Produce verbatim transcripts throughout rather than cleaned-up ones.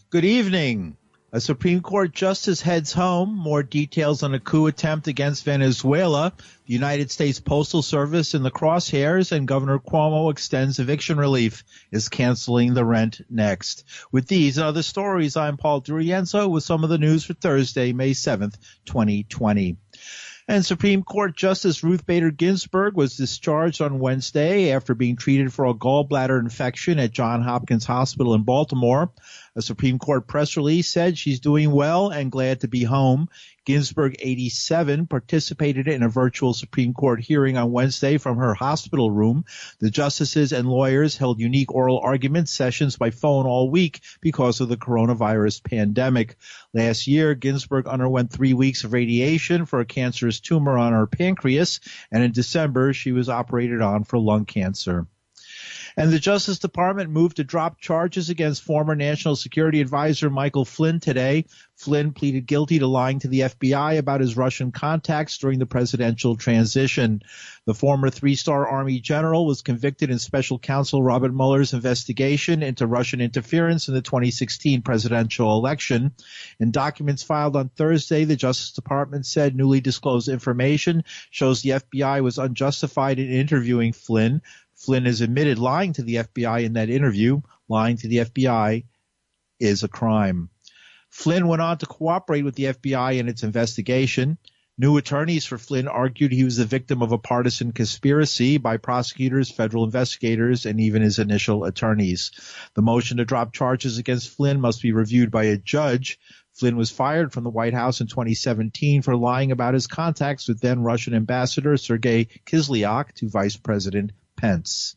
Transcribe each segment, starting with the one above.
Good evening. A Supreme Court justice heads home. More details on a coup attempt against Venezuela. The United States Postal Service in the crosshairs, and Governor Cuomo extends eviction relief, is canceling the rent next. With these and other stories, I'm Paul Durienzo with some of the news for Thursday, May seventh, twenty twenty. And Supreme Court Justice Ruth Bader Ginsburg was discharged on Wednesday after being treated for a gallbladder infection at Johns Hopkins Hospital in Baltimore. A Supreme Court press release said she's doing well and glad to be home. Ginsburg, eighty-seven, participated in a virtual Supreme Court hearing on Wednesday from her hospital room. The justices and lawyers held unique oral argument sessions by phone all week because of the coronavirus pandemic. Last year, Ginsburg underwent three weeks of radiation for a cancerous tumor on her pancreas, and in December, she was operated on for lung cancer. And the Justice Department moved to drop charges against former National Security Advisor Michael Flynn today. Flynn pleaded guilty to lying to the F B I about his Russian contacts during the presidential transition. The former three-star Army general was convicted in Special Counsel Robert Mueller's investigation into Russian interference in the twenty sixteen presidential election. In documents filed on Thursday, the Justice Department said newly disclosed information shows the F B I was unjustified in interviewing Flynn. Flynn has admitted lying to the F B I in that interview. Lying to the F B I is a crime. Flynn went on to cooperate with the F B I in its investigation. New attorneys for Flynn argued he was the victim of a partisan conspiracy by prosecutors, federal investigators, and even his initial attorneys. The motion to drop charges against Flynn must be reviewed by a judge. Flynn was fired from the White House in twenty seventeen for lying about his contacts with then Russian Ambassador Sergei Kislyak to Vice President Pence.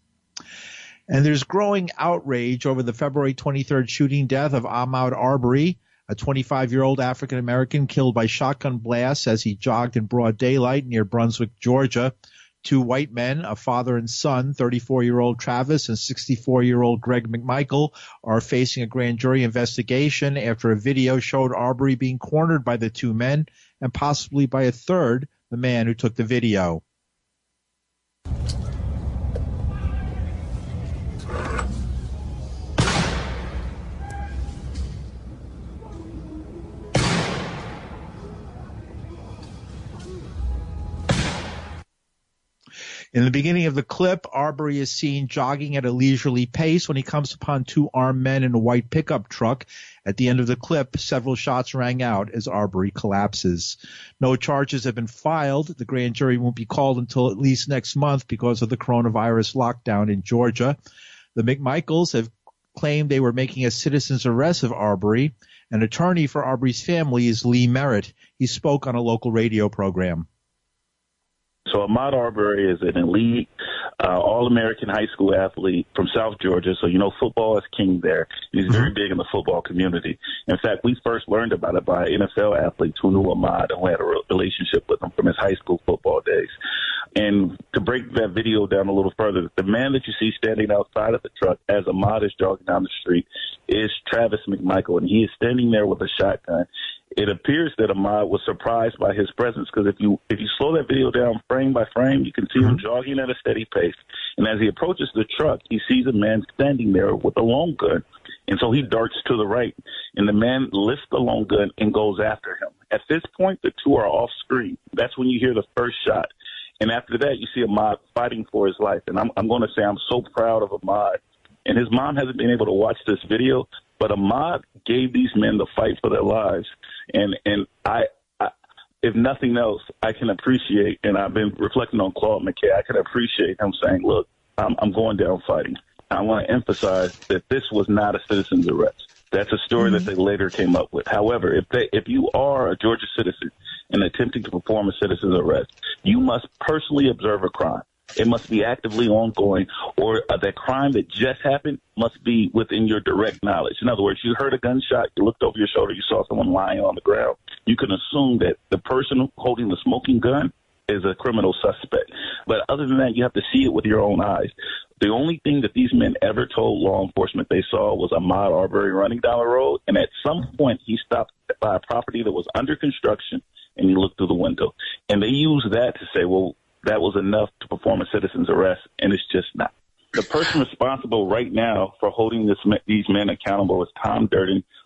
And there's growing outrage over the February twenty-third shooting death of Ahmaud Arbery, a twenty-five-year-old African-American killed by shotgun blasts as he jogged in broad daylight near Brunswick, Georgia. Two white men, a father and son, thirty-four-year-old Travis and sixty-four-year-old Greg McMichael, are facing a grand jury investigation after a video showed Arbery being cornered by the two men and possibly by a third, the man who took the video. In the beginning of the clip, Arbery is seen jogging at a leisurely pace when he comes upon two armed men in a white pickup truck. At the end of the clip, several shots rang out as Arbery collapses. No charges have been filed. The grand jury won't be called until at least next month because of the coronavirus lockdown in Georgia. The McMichaels have claimed they were making a citizen's arrest of Arbery. An attorney for Arbery's family is Lee Merritt. He spoke on a local radio program. So Ahmaud Arbery is an elite, uh, all-American high school athlete from South Georgia. So, you know, football is king there. He's very big in the football community. In fact, we first learned about it by N F L athletes who knew Ahmaud and who had a relationship with him from his high school football days. And to break that video down a little further, the man that you see standing outside of the truck as Ahmaud is jogging down the street is Travis McMichael, and he is standing there with a shotgun. It appears that Ahmaud was surprised by his presence because if you if you slow that video down frame by frame, you can see him jogging at a steady pace. And as he approaches the truck, he sees a man standing there with a long gun. And so he darts to the right, and the man lifts the long gun and goes after him. At this point, the two are off screen. That's when you hear the first shot. And after that, you see Ahmaud fighting for his life. And I'm, I'm going to say I'm so proud of Ahmaud. And his mom hasn't been able to watch this video, but Ahmaud gave these men the fight for their lives. And and I, I, if nothing else, I can appreciate, and I've been reflecting on Claude McKay, I can appreciate him saying, look, I'm, I'm going down fighting. I want to emphasize that this was not a citizen's arrest. That's a story mm-hmm. that they later came up with. However, if they, if you are a Georgia citizen and attempting to perform a citizen's arrest, you must personally observe a crime. It must be actively ongoing, or uh, that crime that just happened must be within your direct knowledge. In other words, you heard a gunshot, you looked over your shoulder, you saw someone lying on the ground. You can assume that the person holding the smoking gun is a criminal suspect. But other than that, you have to see it with your own eyes. The only thing that these men ever told law enforcement they saw was Ahmaud Arbery running down the road, and at some point he stopped by a property that was under construction, and he looked through the window. And they used that to say, well, that was enough to perform a citizen's arrest, and it's just not. The person responsible right now for holding this, these men accountable is Tom Durden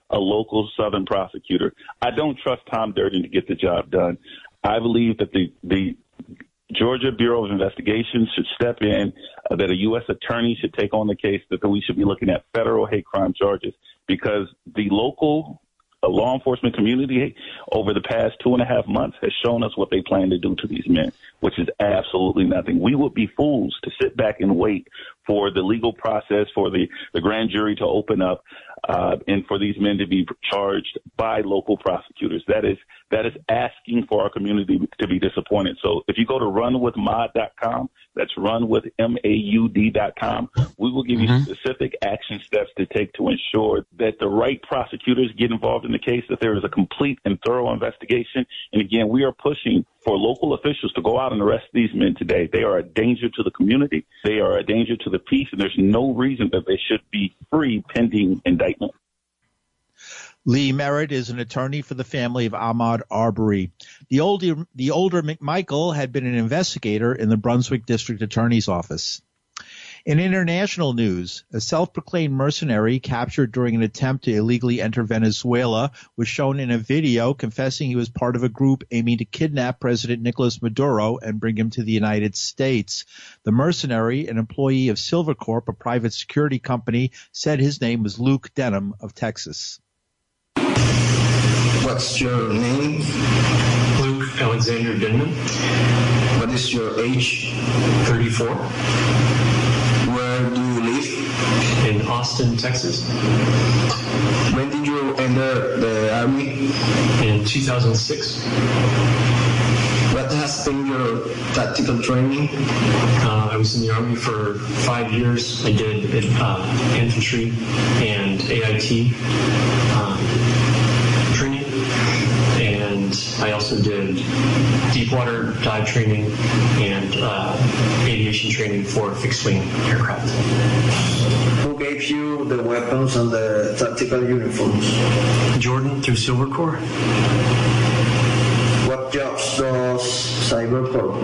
a local Southern prosecutor. I don't trust Tom Durden to get the job done. I believe that the, the Georgia Bureau of Investigation should step in, uh, that a U S attorney should take on the case, that we should be looking at federal hate crime charges, because the local uh, law enforcement community over the past two and a half months has shown us what they plan to do to these men, which is absolutely nothing. We would be fools to sit back and wait for the legal process, for the, the grand jury to open up, uh, and for these men to be charged by local prosecutors. That is that is asking for our community to be disappointed. So if you go to run with maud dot com, that's run with M A U D dot com, we will give mm-hmm. you specific action steps to take to ensure that the right prosecutors get involved in the case, that there is a complete and thorough investigation. And again, we are pushing for local officials to go out and arrest these men today. They are a danger to the community. They are a danger to the peace, and there's no reason that they should be free pending indictment. Lee Merritt is an attorney for the family of Ahmaud Arbery. The older, the older McMichael had been an investigator in the Brunswick District Attorney's Office. In international news, a self-proclaimed mercenary captured during an attempt to illegally enter Venezuela was shown in a video confessing he was part of a group aiming to kidnap President Nicolas Maduro and bring him to the United States. The mercenary, an employee of Silvercorp, a private security company, said his name was Luke Denham of Texas. What's your name? Luke Alexander Denham. What is your age? thirty-four. Where do you live? In Austin, Texas. When did you enter the army? In two thousand six. What has been your tactical training? Uh, I was in the Army for five years. I did uh, infantry and A I T uh, training. And I also did deep water dive training and uh, aviation training for fixed-wing aircraft. Who gave you the weapons and the tactical uniforms? Jordan through Silvercorp. What jobs does Silvercorp?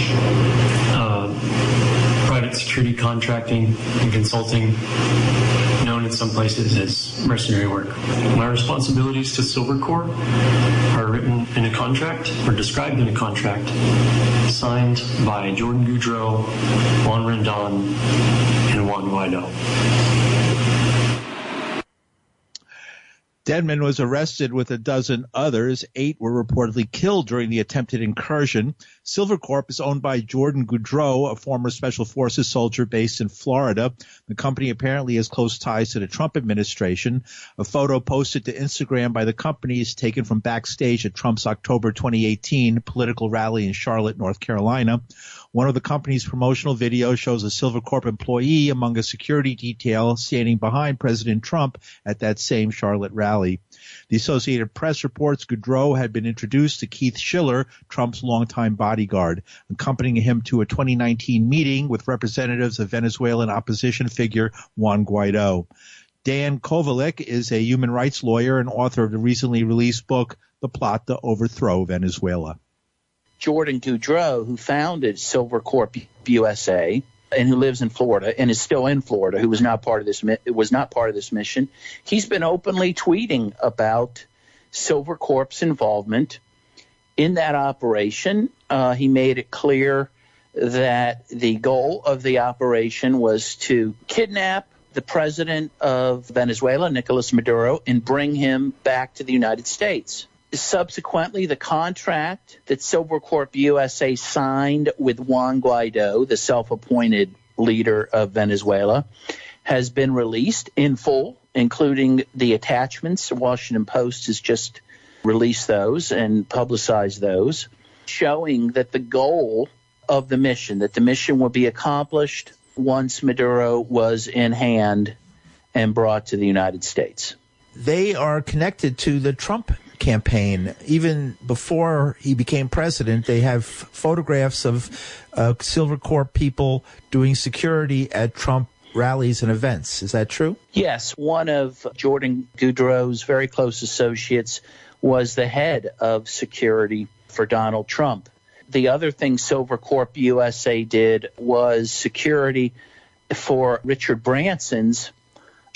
Uh, private security contracting and consulting, known in some places as mercenary work. My responsibilities to Silvercorp are written in a contract, or described in a contract, signed by Jordan Goudreau, Juan Rendon, and Juan Guaido. Denman was arrested with a dozen others. Eight were reportedly killed during the attempted incursion. Silvercorp is owned by Jordan Goudreau, a former Special Forces soldier based in Florida. The company apparently has close ties to the Trump administration. A photo posted to Instagram by the company is taken from backstage at Trump's October twenty eighteen political rally in Charlotte, North Carolina. One of the company's promotional videos shows a Silvercorp employee among a security detail standing behind President Trump at that same Charlotte rally. The Associated Press reports Goudreau had been introduced to Keith Schiller, Trump's longtime bodyguard, accompanying him to a twenty nineteen meeting with representatives of Venezuelan opposition figure Juan Guaido. Dan Kovalik is a human rights lawyer and author of the recently released book, The Plot to Overthrow Venezuela. Jordan Goudreau, who founded Silvercorp U S A and who lives in Florida and is still in Florida, who was not part of this was not part of this mission, he's been openly tweeting about Silvercorp's involvement in that operation. Uh, he made it clear that the goal of the operation was to kidnap the president of Venezuela, Nicolas Maduro, and bring him back to the United States. Subsequently, the contract that Silvercorp U S A signed with Juan Guaido, the self-appointed leader of Venezuela, has been released in full, including the attachments. The Washington Post has just released those and publicized those, showing that the goal of the mission, that the mission will be accomplished once Maduro was in hand and brought to the United States. They are connected to the Trump campaign. Even before he became president, they have photographs of uh, Silvercorp people doing security at Trump rallies and events. Is that true? Yes. One of Jordan Goudreau's very close associates was the head of security for Donald Trump. The other thing Silvercorp U S A did was security for Richard Branson's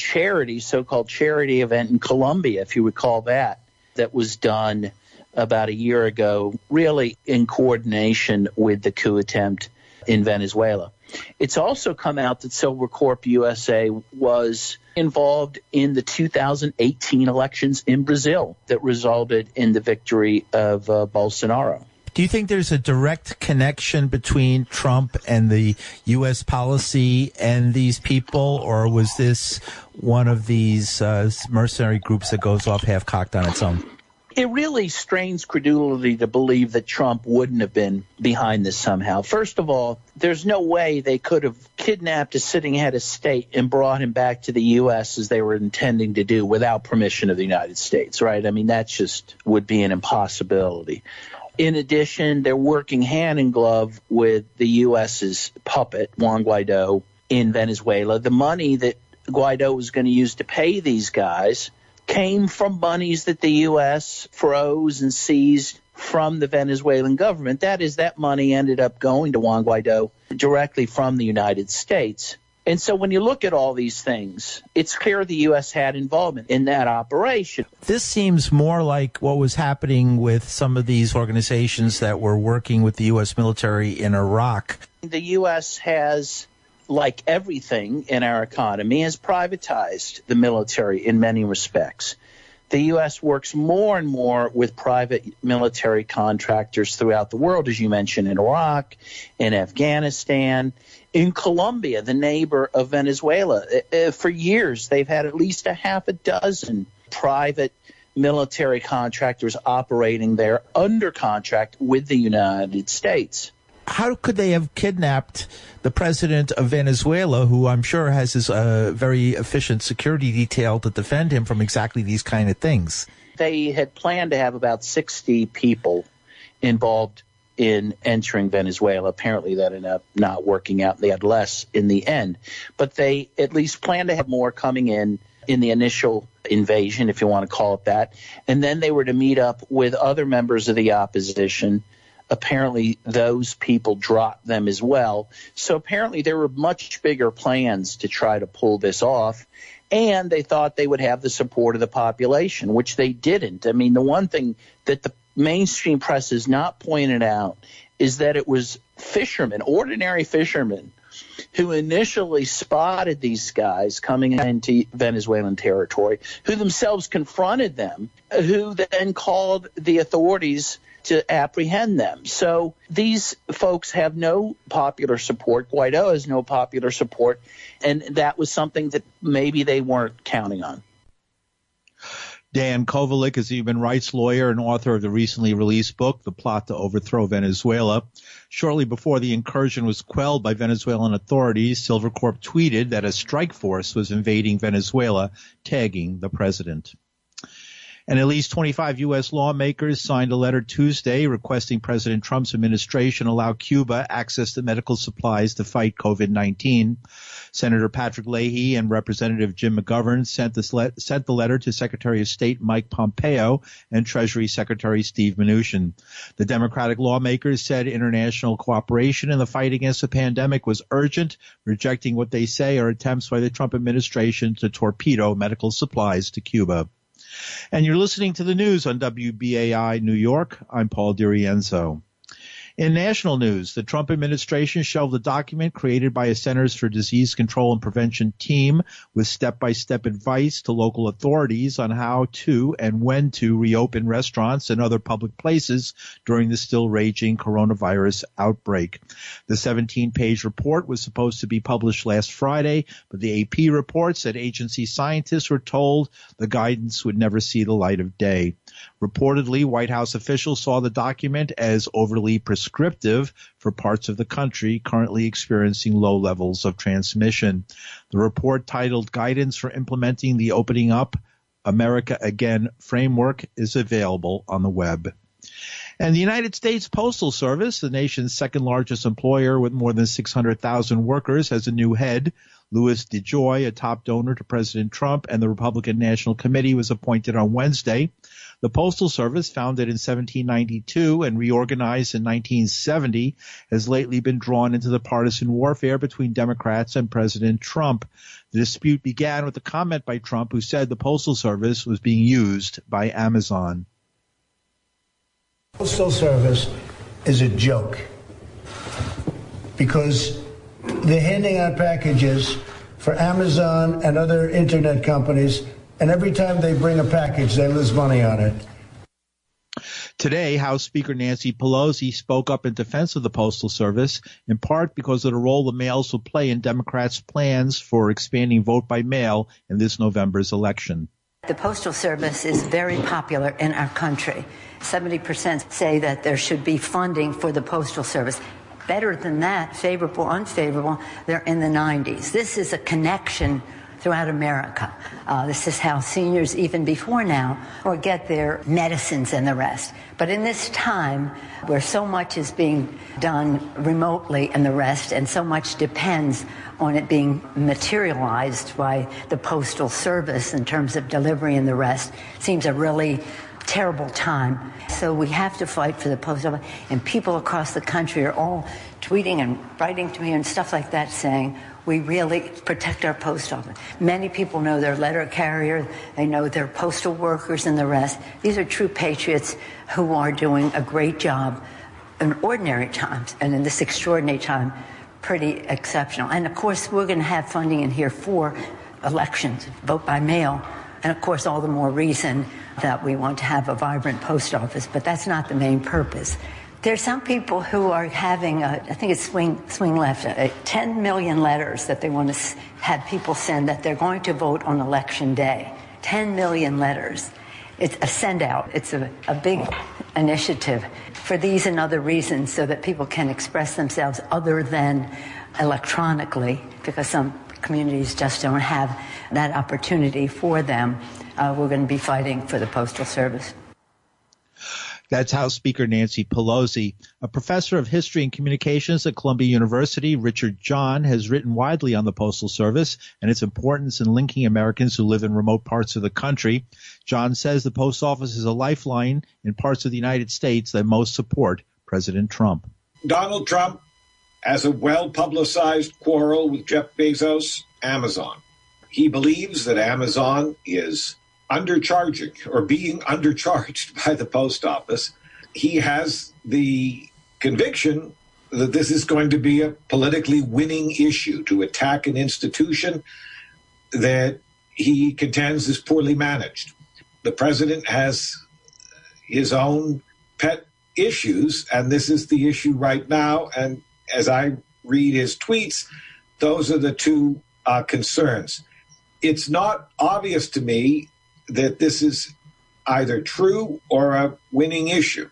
charity, so-called charity event in Colombia, if you recall that, that was done about a year ago, really in coordination with the coup attempt in Venezuela. It's also come out that Silvercorp U S A was involved in the two thousand eighteen elections in Brazil that resulted in the victory of uh, Bolsonaro. Do you think there's a direct connection between Trump and the U S policy and these people, or was this one of these uh, mercenary groups that goes off half-cocked on its own? It really strains credulity to believe that Trump wouldn't have been behind this somehow. First of all, there's no way they could have kidnapped a sitting head of state and brought him back to the U S as they were intending to do without permission of the United States, right? I mean, that just would be an impossibility. In addition, they're working hand in glove with the U S's puppet, Juan Guaido, in Venezuela. The money that Guaido was going to use to pay these guys came from monies that the U S froze and seized from the Venezuelan government. That is, that money ended up going to Juan Guaido directly from the United States. And so when you look at all these things, it's clear the U S had involvement in that operation. This seems more like what was happening with some of these organizations that were working with the U S military in Iraq. The U S has, like everything in our economy, has privatized the military in many respects. The U S works more and more with private military contractors throughout the world, as you mentioned, in Iraq, in Afghanistan, in Colombia, the neighbor of Venezuela. For years, they've had at least a half a dozen private military contractors operating there under contract with the United States. How could they have kidnapped the president of Venezuela, who I'm sure has his uh, very efficient security detail to defend him from exactly these kind of things? They had planned to have about sixty people involved in entering Venezuela. Apparently that ended up not working out. They had less in the end. But they at least planned to have more coming in in the initial invasion, if you want to call it that. And then they were to meet up with other members of the opposition. Apparently those people dropped them as well. So apparently there were much bigger plans to try to pull this off. And they thought they would have the support of the population, which they didn't. I mean, the one thing that the mainstream press has not pointed out is that it was fishermen, ordinary fishermen, who initially spotted these guys coming into Venezuelan territory, who themselves confronted them, who then called the authorities to apprehend them. So these folks have no popular support. Guaido has no popular support, and that was something that maybe they weren't counting on. Dan Kovalik is a human rights lawyer and author of the recently released book, The Plot to Overthrow Venezuela. Shortly before the incursion was quelled by Venezuelan authorities, Silvercorp tweeted that a strike force was invading Venezuela, tagging the president. And at least twenty-five U S lawmakers signed a letter Tuesday requesting President Trump's administration allow Cuba access to medical supplies to fight COVID nineteen. Senator Patrick Leahy and Representative Jim McGovern sent, this le- sent the letter to Secretary of State Mike Pompeo and Treasury Secretary Steve Mnuchin. The Democratic lawmakers said international cooperation in the fight against the pandemic was urgent, rejecting what they say are attempts by the Trump administration to torpedo medical supplies to Cuba. And you're listening to the news on W B A I New York. I'm Paul DiRienzo. In national news, the Trump administration shelved a document created by a Centers for Disease Control and Prevention team with step-by-step advice to local authorities on how to and when to reopen restaurants and other public places during the still raging coronavirus outbreak. The seventeen-page report was supposed to be published last Friday, but the A P reports that agency scientists were told the guidance would never see the light of day. Reportedly, White House officials saw the document as overly prescriptive for parts of the country currently experiencing low levels of transmission. The report, titled Guidance for Implementing the Opening Up America Again Framework, is available on the web. And the United States Postal Service, the nation's second largest employer with more than six hundred thousand workers, has a new head. Louis DeJoy, a top donor to President Trump and the Republican National Committee, was appointed on Wednesday. The Postal Service, founded in seventeen ninety-two and reorganized in nineteen seventy, has lately been drawn into the partisan warfare between Democrats and President Trump. The dispute began with a comment by Trump, who said the Postal Service was being used by Amazon. Postal Service is a joke because they're handing out packages for Amazon and other internet companies, and every time they bring a package, they lose money on it. Today, House Speaker Nancy Pelosi spoke up in defense of the Postal Service, in part because of the role the mails will play in Democrats' plans for expanding vote by mail in this November's election. The Postal Service is very popular in our country. seventy percent say that there should be funding for the Postal Service. Better than that, favorable, unfavorable, they're in the nineties. This is a connection throughout America. Uh, this is how seniors, even before now, or get their medicines and the rest. But in this time where so much is being done remotely and the rest, and so much depends on it being materialized by the Postal Service in terms of delivery and the rest, seems a really terrible time. So we have to fight for the post office, and people across the country are all tweeting and writing to me and stuff like that saying we really protect our post office. Many people know their letter carrier, they know their postal workers and the rest. These are true patriots who are doing a great job in ordinary times, and in this extraordinary time, pretty exceptional. And of course, we're going to have funding in here for elections, vote by mail, and of course, all the more reason that we want to have a vibrant post office, but that's not the main purpose. There's some people who are having, a, I think it's swing, swing left, a, a ten million letters that they want to have people send that they're going to vote on election day. ten million letters. It's a send out. It's a, a big initiative for these and other reasons so that people can express themselves other than electronically, because some communities just don't have that opportunity for them. Uh, we're going to be fighting for the Postal Service. That's House Speaker Nancy Pelosi. A professor of history and communications at Columbia University, Richard John, has written widely on the Postal Service and its importance in linking Americans who live in remote parts of the country. John says the post office is a lifeline in parts of the United States that most support President Trump. Donald Trump has a well-publicized quarrel with Jeff Bezos, Amazon. He believes that Amazon is undercharging or being undercharged by the post office. He has the conviction that this is going to be a politically winning issue to attack an institution that he contends is poorly managed. The president has his own pet issues, and this is the issue right now. And as I read his tweets, those are the two uh, concerns. It's not obvious to me that this is either true or a winning issue.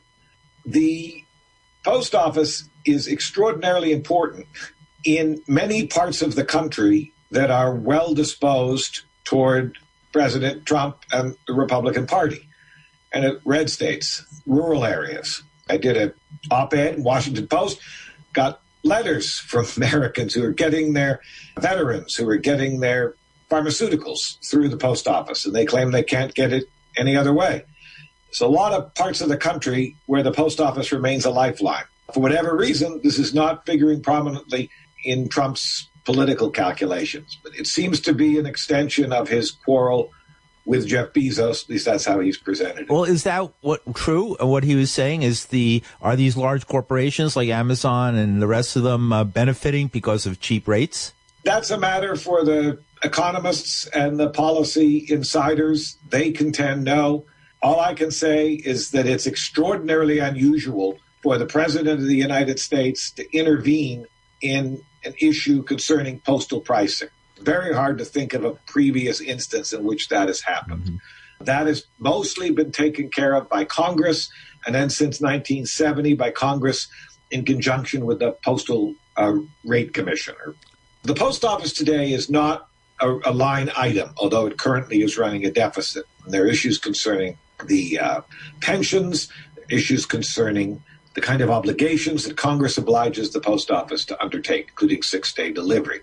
The post office is extraordinarily important in many parts of the country that are well disposed toward President Trump and the Republican Party, and at red states, rural areas. I did an op-ed in Washington Post, got letters from Americans who are getting their veterans, who are getting their pharmaceuticals through the post office, and they claim they can't get it any other way. So a lot of parts of the country where the post office remains a lifeline. For whatever reason, this is not figuring prominently in Trump's political calculations, but it seems to be an extension of his quarrel with Jeff Bezos. At least that's how he's presented it. Well, is that what true? What he was saying is the are these large corporations like Amazon and the rest of them uh, benefiting because of cheap rates? That's a matter for the economists and the policy insiders. They contend no. All I can say is that it's extraordinarily unusual for the president of the United States to intervene in an issue concerning postal pricing. Very hard to think of a previous instance in which that has happened. Mm-hmm. That has mostly been taken care of by Congress, and then since nineteen seventy by Congress in conjunction with the Postal uh, Rate Commissioner. The post office today is not a, a line item, although it currently is running a deficit. And there are issues concerning the uh, pensions, issues concerning the kind of obligations that Congress obliges the post office to undertake, including six-day delivery.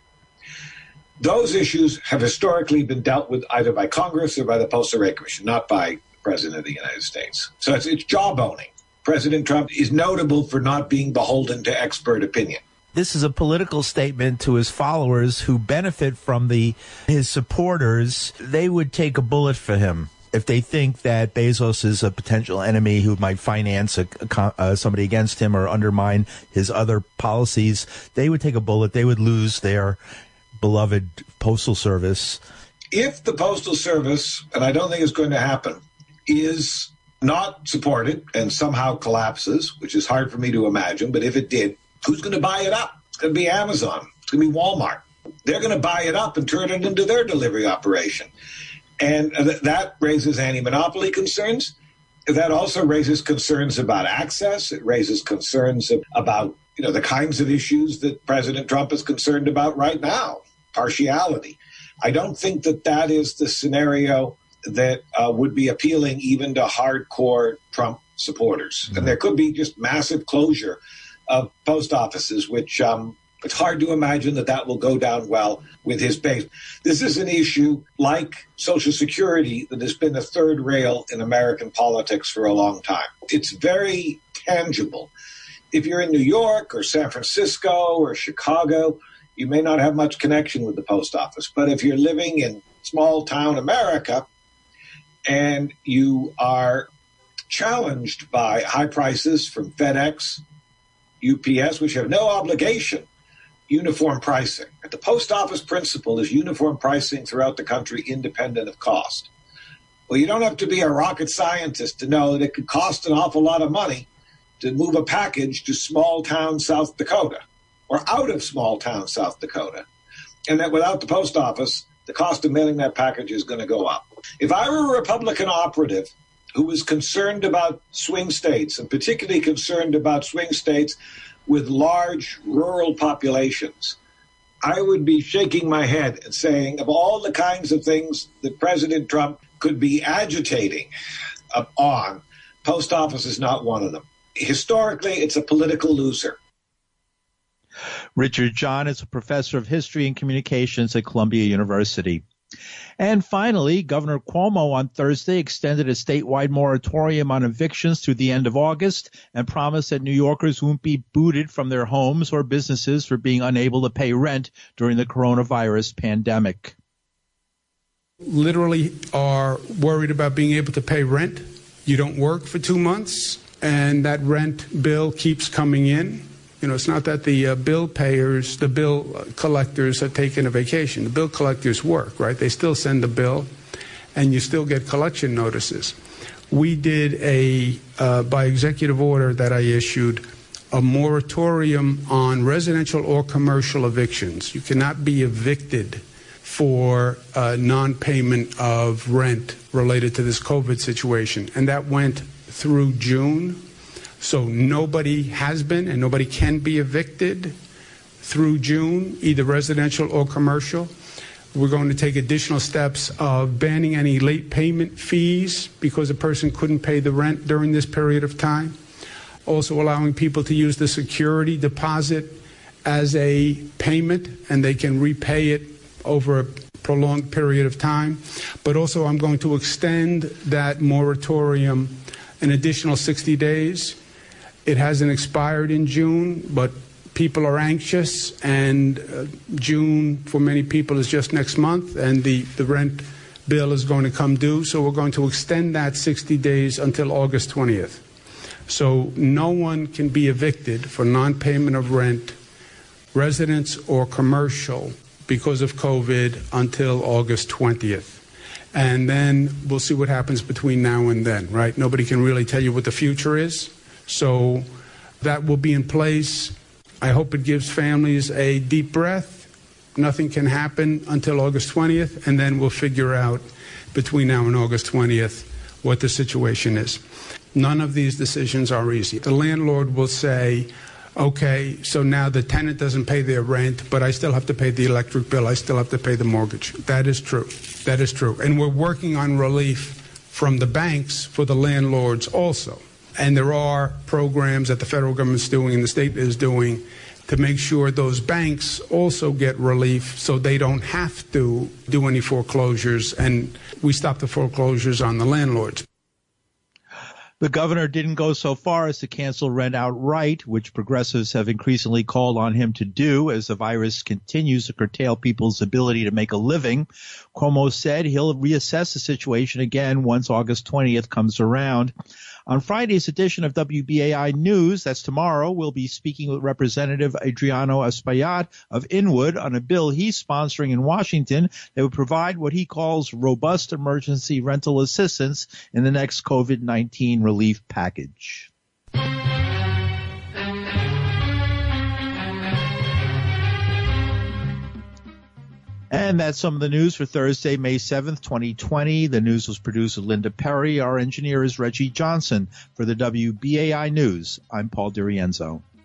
Those issues have historically been dealt with either by Congress or by the Postal Rate Commission, not by the President of the United States. So it's, it's jawboning. President Trump is notable for not being beholden to expert opinion. This is a political statement to his followers who benefit from the his supporters. They would take a bullet for him if they think that Bezos is a potential enemy who might finance a, a, uh, somebody against him or undermine his other policies. They would take a bullet. They would lose their beloved Postal Service. If the Postal Service, and I don't think it's going to happen, is not supported and somehow collapses, which is hard for me to imagine, but if it did, who's going to buy it up? It's going to be Amazon. It's going to be Walmart. They're going to buy it up and turn it into their delivery operation. And th- that raises anti-monopoly concerns. That also raises concerns about access. It raises concerns of, about, you know, the kinds of issues that President Trump is concerned about right now, partiality. I don't think that that is the scenario that uh, would be appealing even to hardcore Trump supporters. Mm-hmm. And there could be just massive closure of post offices, which um, it's hard to imagine that that will go down well with his base. This is an issue like Social Security that has been a third rail in American politics for a long time. It's very tangible. If you're in New York or San Francisco or Chicago, you may not have much connection with the post office. But if you're living in small town America, and you are challenged by high prices from FedEx, U P S, which have no obligation, uniform pricing. The post office principle is uniform pricing throughout the country, independent of cost. Well, you don't have to be a rocket scientist to know that it could cost an awful lot of money to move a package to small town South Dakota or out of small town South Dakota, and that without the post office, the cost of mailing that package is going to go up. If I were a Republican operative who was concerned about swing states, and particularly concerned about swing states with large rural populations, I would be shaking my head and saying, of all the kinds of things that President Trump could be agitating on, post office is not one of them. Historically, it's a political loser. Richard John is a professor of history and communications at Columbia University. And finally, Governor Cuomo on Thursday extended a statewide moratorium on evictions through the end of August and promised that New Yorkers won't be booted from their homes or businesses for being unable to pay rent during the coronavirus pandemic. Literally are worried about being able to pay rent. You don't work for two months, and that rent bill keeps coming in. You know, it's not that the uh, bill payers, the bill collectors are taking a vacation. The bill collectors work, right? They still send the bill, and you still get collection notices. We did a, uh, by executive order that I issued, a moratorium on residential or commercial evictions. You cannot be evicted for uh, non-payment of rent related to this COVID situation. And that went through June. So nobody has been and nobody can be evicted through June, either residential or commercial. We're going to take additional steps of banning any late payment fees because a person couldn't pay the rent during this period of time. Also allowing people to use the security deposit as a payment, and they can repay it over a prolonged period of time. But also I'm going to extend that moratorium an additional sixty days. It hasn't expired in June, but people are anxious, and uh, June for many people is just next month, and the, the rent bill is going to come due. So we're going to extend that sixty days until August twentieth. So no one can be evicted for non-payment of rent, residence or commercial, because of COVID until August twentieth. And then we'll see what happens between now and then, right? Nobody can really tell you what the future is. So that will be in place. I hope it gives families a deep breath. Nothing can happen until August twentieth, and then we'll figure out between now and August twentieth what the situation is. None of these decisions are easy. The landlord will say, okay, so now the tenant doesn't pay their rent, but I still have to pay the electric bill. I still have to pay the mortgage. That is true. That is true. And we're working on relief from the banks for the landlords also. And there are programs that the federal government's doing and the state is doing to make sure those banks also get relief so they don't have to do any foreclosures, and we stop the foreclosures on the landlords. The governor didn't go so far as to cancel rent outright, which progressives have increasingly called on him to do as the virus continues to curtail people's ability to make a living. Cuomo said he'll reassess the situation again once August twentieth comes around. On Friday's edition of W B A I News, that's tomorrow, we'll be speaking with Representative Adriano Espaillat of Inwood on a bill he's sponsoring in Washington that would provide what he calls robust emergency rental assistance in the next COVID nineteen relief package. And that's some of the news for Thursday, May seventh, twenty twenty. The news was produced with Linda Perry. Our engineer is Reggie Johnson. For the W B A I News, I'm Paul DiRienzo.